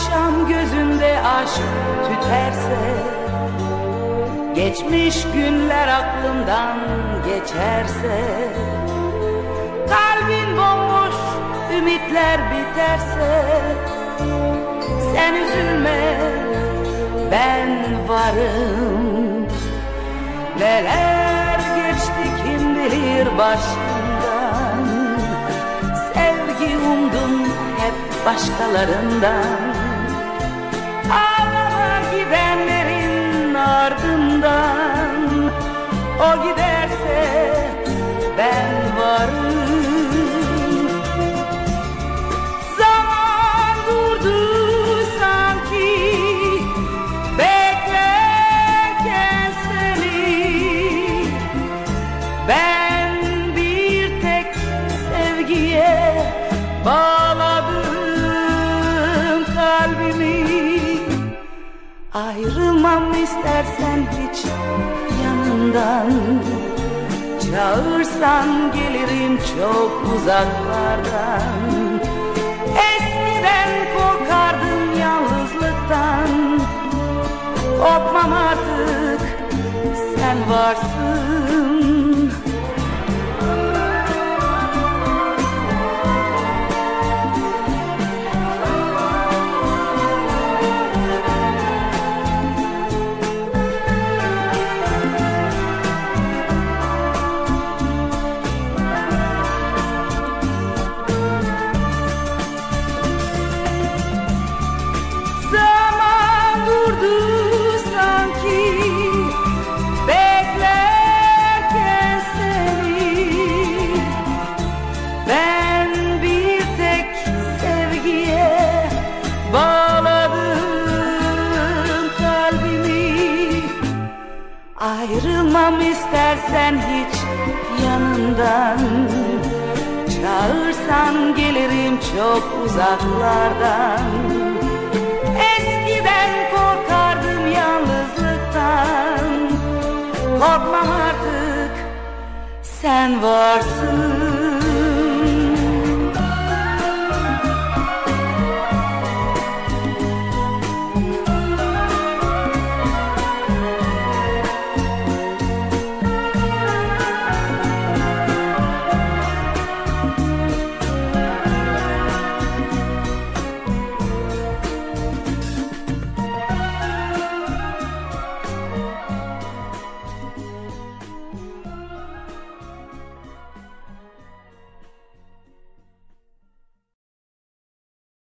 akşam gözünde aşk tüterse, geçmiş günler aklımdan geçerse, kalbin bomboş, ümitler biterse, sen üzülme, ben varım. Neler geçti kim bilir başından, sevgi umdum hep başkalarından. Ağlama gidenlerin ardından, o giderse ben varım. Zaman durdu sanki, beklerken seni. Ben bir tek sevgiye bağladım kalbimi. Ayrılmam istersen hiç yanından, çağırsan gelirim çok uzaklardan. Eskiden korkardım yalnızlıktan, korkmam artık, sen varsın. Ayrılmam istersen hiç yanından, çağırsan gelirim çok uzaklardan. Eskiden korkardım yalnızlıktan, korkmam artık, sen varsın.